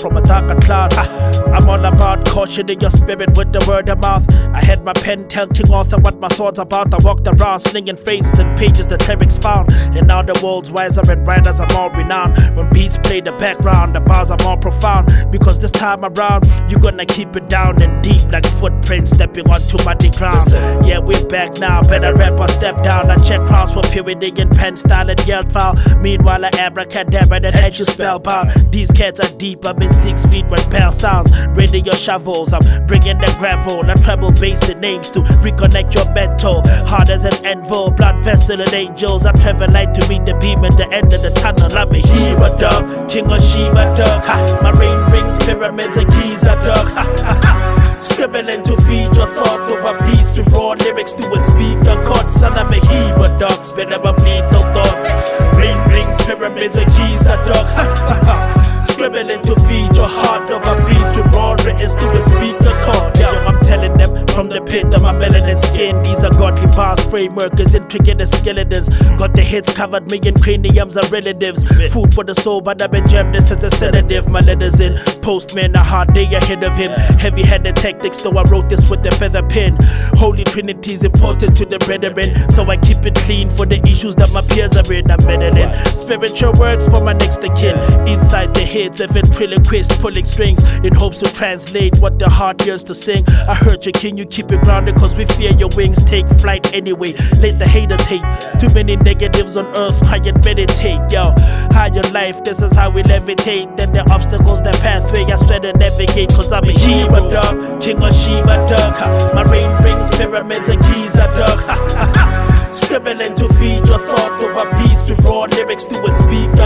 from a darker cloud. I'm all about cautioning your spirit with the word of mouth. I had my pen tell King Arthur what my sword's about. I walked around slinging phrases and pages the clerics found. And now the world's wiser and writers are more renowned. When beats play the background, the bars are more profound. Because this time around, you're gonna keep it down and deep like footprints stepping onto muddy ground. Yeah, we're back now, better rap or step down. I check crowds for purity and pen style and yelled foul. Meanwhile, I abracadabra that had you spellbound. These cats are deep, I'm in 6 feet when bell sounds. Ready your shovels, I'm bringing the gravel. I treble bass in names to reconnect your mental. Hard as an anvil, blood vessel and angels. I travel light to meet the beam at the end of the tunnel. I'm a hero, dog, king of Sheba, dog. My rain rings, pyramids and Giza, dog. Scribbling to feed your thought over beats with raw lyrics to a speaker chord. Son, I'm a hero, dog, spirit of lethal thought. Rain rings, pyramids and Giza, dog. Scribbling to feed your heart over beats with raw writtens to a speaker chord. Yeah, I'm telling them from the pit of my melanin skin. These are godly bars, framework is intricate as skeletons. Got the hits covered, million craniums are relatives. Food for the soul, but I've been jammed this as a sedative. My letters in, postman a hard day ahead of him. Heavy-handed tactics, though I wrote this with a feather pen. Holy Trinity's important to the brethren, so I keep it clean for the issues that my peers are in. I'm meddling. Spiritual words for my next of kin. Inside the heads of ventriloquists pulling strings in hopes to translate what the heart yearns to sing. I heard you, king, you keep it grounded cause we fear your wings take flight anyway. Let the haters hate. Too many negatives on earth, try and meditate. Yo, higher life, this is how we levitate. Then the obstacles, the pathway I swear to navigate. Cause I'm a hero, dog, king of Sheba, dog. My rain rings, pyramids and Giza, dog. Scribbling to feed your thought over beats with raw lyrics to a speaker